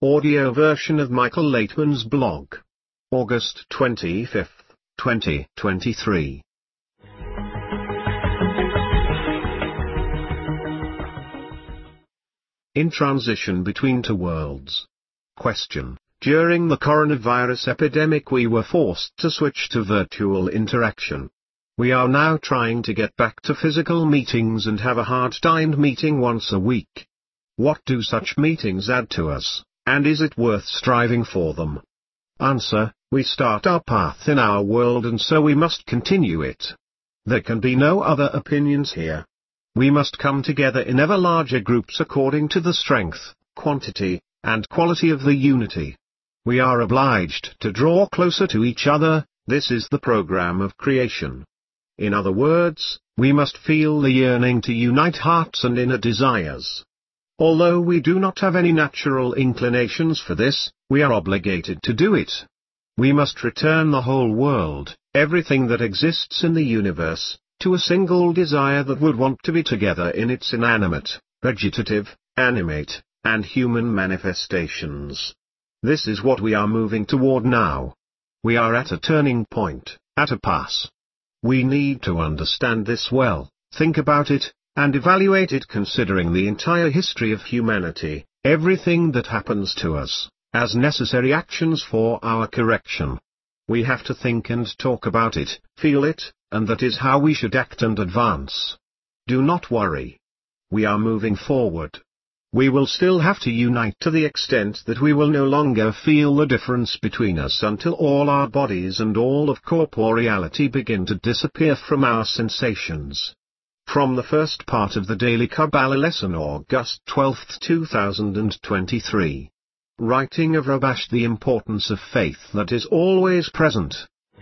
Audio version of Michael Laitman's blog. August 25, 2023. In transition between two worlds. Question. During the coronavirus epidemic we were forced to switch to virtual interaction. We are now trying to get back to physical meetings and have a hard time meeting once a week. What do such meetings add to us, and is it worth striving for them? Answer. We start our path in our world and so we must continue it. There can be no other opinions here. We must come together in ever larger groups according to the strength, quantity, and quality of the unity. We are obliged to draw closer to each other. This is the program of creation. In other words, we must feel the yearning to unite hearts and inner desires. Although we do not have any natural inclinations for this, we are obligated to do it. We must return the whole world, everything that exists in the universe, to a single desire that would want to be together in its inanimate, vegetative, animate, and human manifestations. This is what we are moving toward now. We are at a turning point, at a pass. We need to understand this well, think about it, and evaluate it considering the entire history of humanity, everything that happens to us, as necessary actions for our correction. We have to think and talk about it, feel it, and that is how we should act and advance. Do not worry. We are moving forward. We will still have to unite to the extent that we will no longer feel the difference between us until all our bodies and all of corporeality begin to disappear from our sensations. From the first part of the Daily Kabbalah Lesson, August 12, 2023. Writing of Rabash, the importance of faith that is always present.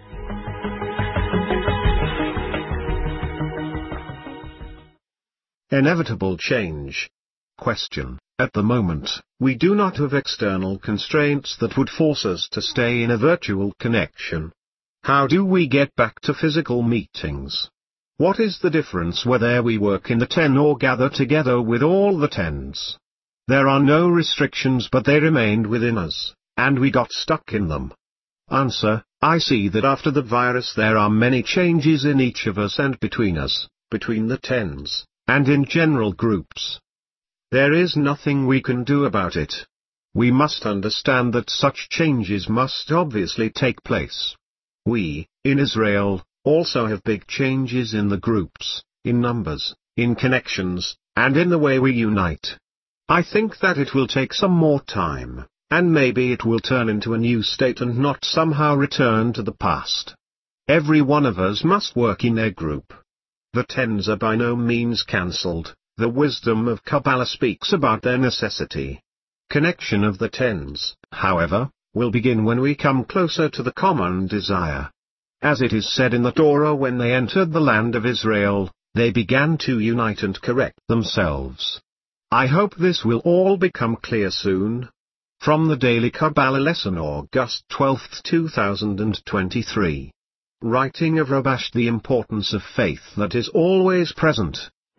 Inevitable change. Question. At the moment, we do not have external constraints that would force us to stay in a virtual connection. How do we get back to physical meetings? What is the difference whether we work in the 10 or gather together with all the 10s? There are no restrictions, but they remained within us, and we got stuck in them. Answer. I see that after the virus there are many changes in each of us and between us, between the 10s, and in general groups. There is nothing we can do about it. We must understand that such changes must obviously take place. We, in Israel, also have big changes in the groups, in numbers, in connections, and in the way we unite. I think that it will take some more time, and maybe it will turn into a new state and not somehow return to the past. Every one of us must work in their group. The 10s are by no means cancelled. The wisdom of Kabbalah speaks about their necessity. Connection of the 10s, however, will begin when we come closer to the common desire. As it is said in the Torah, when they entered the land of Israel, they began to unite and correct themselves. I hope this will all become clear soon. From the Daily Kabbalah Lesson, August 12, 2023. Writing of Rabash, the importance of faith that is always present.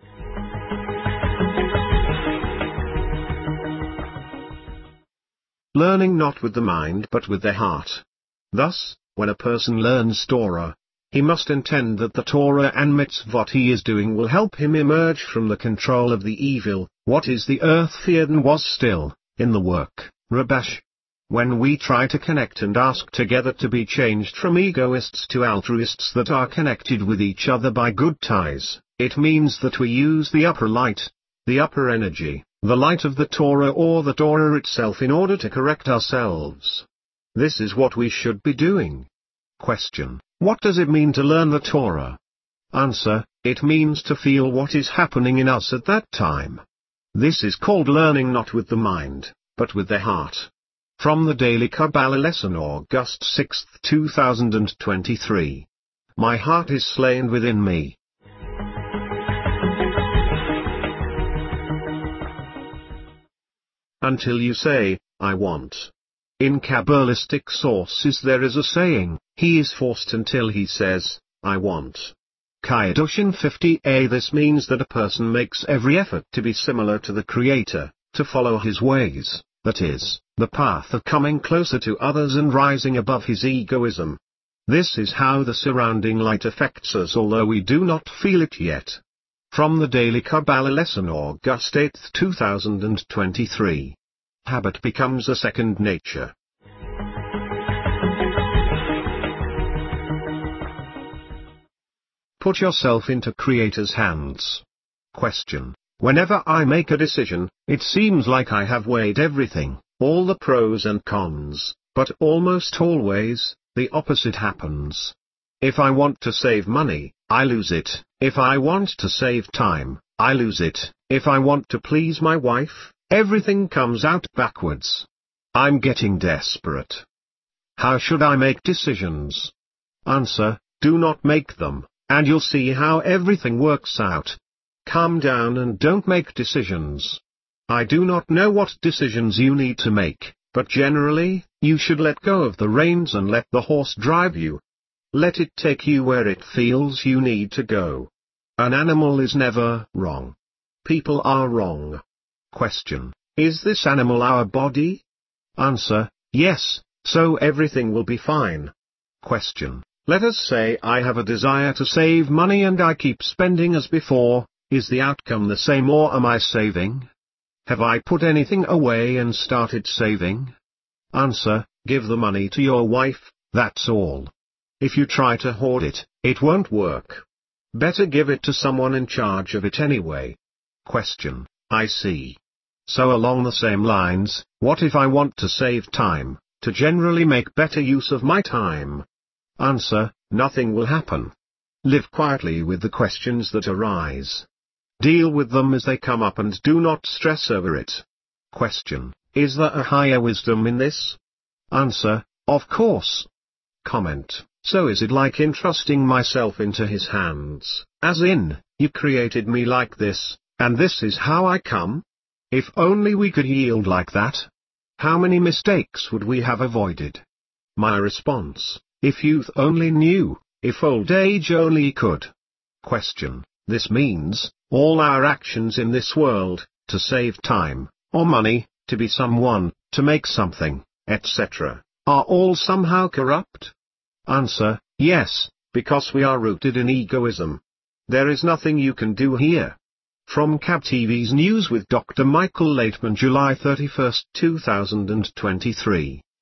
Learning not with the mind but with the heart. Thus, when a person learns Torah, he must intend that the Torah and mitzvot he is doing will help him emerge from the control of the evil. What is the earth feared and was still, in the work, Rabash. When we try to connect and ask together to be changed from egoists to altruists that are connected with each other by good ties, it means that we use the upper light, the upper energy, the light of the Torah or the Torah itself in order to correct ourselves. This is what we should be doing. Question. What does it mean to learn the Torah? Answer. It means to feel what is happening in us at that time. This is called learning not with the mind, but with the heart. From the Daily Kabbalah Lesson, August 6, 2023. My heart is slain within me. Until you say, I want. In Kabbalistic sources there is a saying, he is forced until he says, I want. Kiddushin 50a. This means that a person makes every effort to be similar to the Creator, to follow his ways, That is, the path of coming closer to others and rising above his egoism. This is how the surrounding light affects us, although we do not feel it yet. From the Daily Kabbalah Lesson, August 8, 2023. Habit becomes a second nature. Put yourself into Creator's hands. Question. Whenever I make a decision, it seems like I have weighed everything, all the pros and cons, but almost always, the opposite happens. If I want to save money, I lose it. If I want to save time, I lose it. If I want to please my wife, everything comes out backwards. I'm getting desperate. How should I make decisions? Answer, do not make them, and you'll see how everything works out. Calm down and don't make decisions. I do not know what decisions you need to make, but generally, you should let go of the reins and let the horse drive you. Let it take you where it feels you need to go. An animal is never wrong. People are wrong. Question. Is this animal our body? Answer, yes, so everything will be fine. Question. Let us say I have a desire to save money and I keep spending as before. Is the outcome the same, or am I saving? Have I put anything away and started saving? Answer, give the money to your wife, that's all. If you try to hoard it, it won't work. Better give it to someone in charge of it anyway. Question, I see. So along the same lines, what if I want to save time, to generally make better use of my time? Answer, nothing will happen. Live quietly with the questions that arise. Deal with them as they come up and do not stress over it. Question, is there a higher wisdom in this? Answer, of course. Comment, so is it like entrusting myself into his hands, as in, you created me like this, and this is how I come? If only we could yield like that. How many mistakes would we have avoided? My response, if youth only knew, if old age only could. Question, this means, all our actions in this world, to save time, or money, to be someone, to make something, etc., are all somehow corrupt? Answer, yes, because we are rooted in egoism. There is nothing you can do here. From Cab TV's News with Dr. Michael Laitman, July 31, 2023.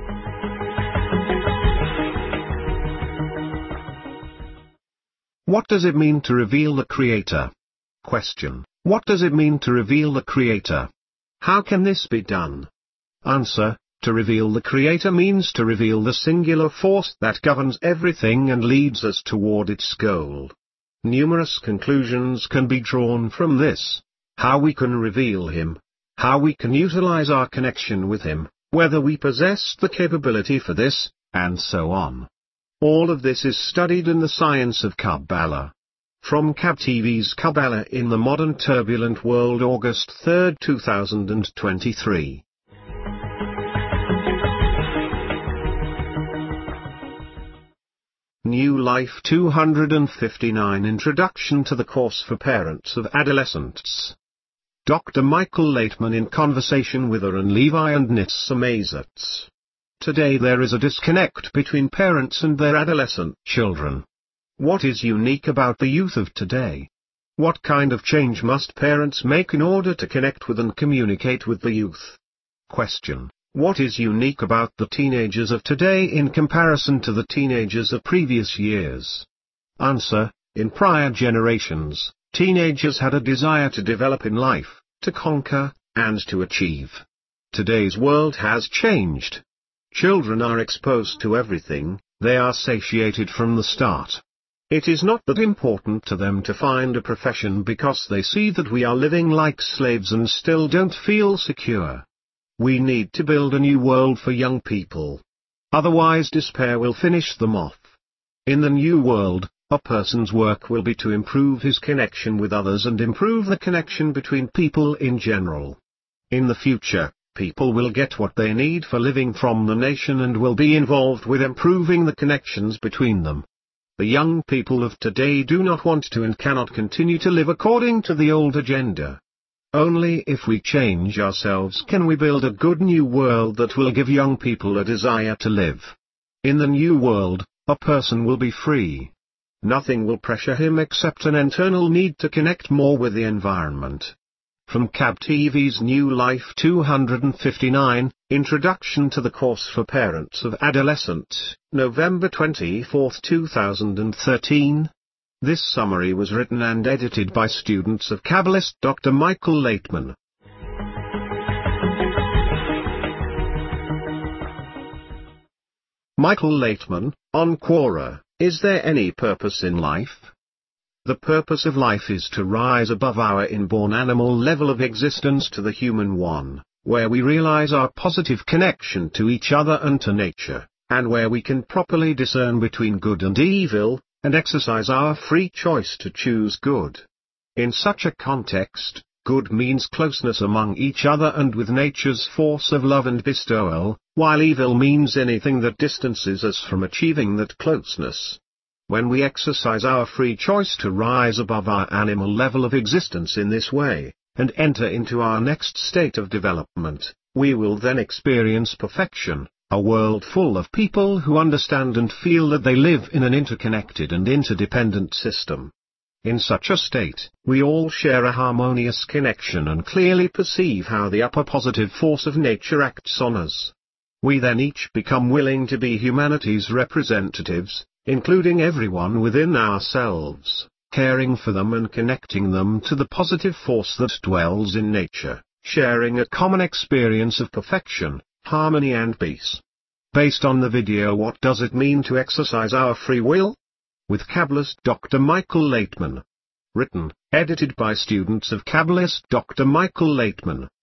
What does it mean to reveal the Creator? Question. What does it mean to reveal the Creator? How can this be done? Answer. To reveal the Creator means to reveal the singular force that governs everything and leads us toward its goal. Numerous conclusions can be drawn from this. How we can reveal Him. How we can utilize our connection with Him, whether we possess the capability for this, and so on. All of this is studied in the science of Kabbalah. From Cab TV's Kabbalah in the Modern Turbulent World, August 3, 2023. New Life 259 Introduction to the Course for Parents of Adolescents. Dr. Michael Laitman in conversation with Aaron Levi and Nitsa Mazats. Today there is a disconnect between parents and their adolescent children. What is unique about the youth of today? What kind of change must parents make in order to connect with and communicate with the youth? Question. What is unique about the teenagers of today in comparison to the teenagers of previous years? Answer. In prior generations, teenagers had a desire to develop in life, to conquer, and to achieve. Today's world has changed. Children are exposed to everything, they are satiated from the start. It is not that important to them to find a profession because they see that we are living like slaves and still don't feel secure. We need to build a new world for young people. Otherwise despair will finish them off. In the new world, a person's work will be to improve his connection with others and improve the connection between people in general. In the future, people will get what they need for living from the nation and will be involved with improving the connections between them. The young people of today do not want to and cannot continue to live according to the old agenda. Only if we change ourselves can we build a good new world that will give young people a desire to live. In the new world, a person will be free. Nothing will pressure him except an internal need to connect more with the environment. From CAB TV's New Life 259, Introduction to the Course for Parents of Adolescents, November 24, 2013. This summary was written and edited by students of Kabbalist Dr. Michael Laitman. Michael Laitman, on Quora, is there any purpose in life? The purpose of life is to rise above our inborn animal level of existence to the human one, where we realize our positive connection to each other and to nature, and where we can properly discern between good and evil, and exercise our free choice to choose good. In such a context, good means closeness among each other and with nature's force of love and bestowal, while evil means anything that distances us from achieving that closeness. When we exercise our free choice to rise above our animal level of existence in this way, and enter into our next state of development, we will then experience perfection, a world full of people who understand and feel that they live in an interconnected and interdependent system. In such a state, we all share a harmonious connection and clearly perceive how the upper positive force of nature acts on us. We then each become willing to be humanity's representatives, including everyone within ourselves, caring for them and connecting them to the positive force that dwells in nature, sharing a common experience of perfection, harmony and peace. Based on the video, what does it mean to exercise our free will? With Kabbalist Dr. Michael Laitman. Written, edited by students of Kabbalist Dr. Michael Laitman.